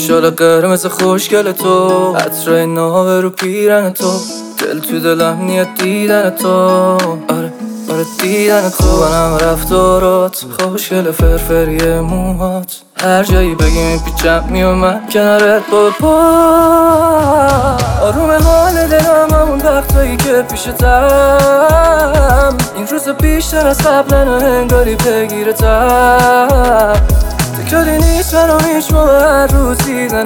شال قرمز خوشگل تو، عطر ناوه رو پیرن تو، دل تو دلم نیت دیدن تو. آره دیدن تو، خوبنم رفتارات، خوشگل فرفری موهات، هر جایی بگی میپیچم میومد کنارت با پا. آروم حال دلم همون وقتایی که پیشتم، این روزا بیشتر از قبلن و انگاری پیگیرتم. تکراری نیست برام هیچ موقع هر روز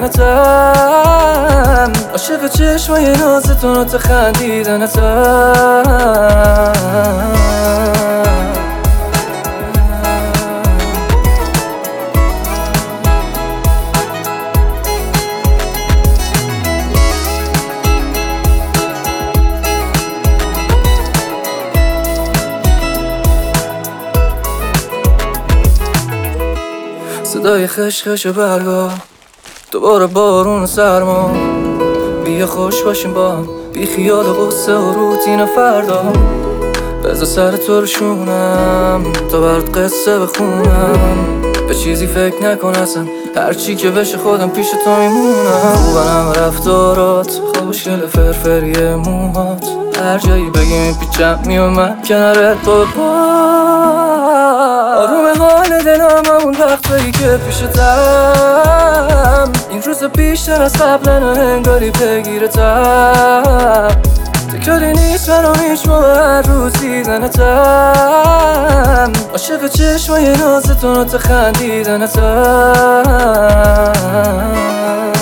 دیدنتم، عاشق چشمای نازتون و خندیدنتم. صدای خشخش برگا، دوباره بارون و سرما، بیا خوش باشیم با هم، بی خیال غصه و روتین فردا. بذار سر تو رو شونم تا برات قصه بخونم، به چیزی فکر نکن اصلا، هرچی که بشه خودم پیش تو میمونم. خوبنم رفتارات، خوشگل فرفری موهات، هر جایی بگی میپیچم میومد کنارت با پا. آروم حال دلم همون وقتایی که پیشتم، این روزا بیشتر از قبلن و انگاری پیگیرتم. تکراری نیست برام هیچ موقع هر روز دیدنتم، عاشق چشمای نازتون و خندیدنتم.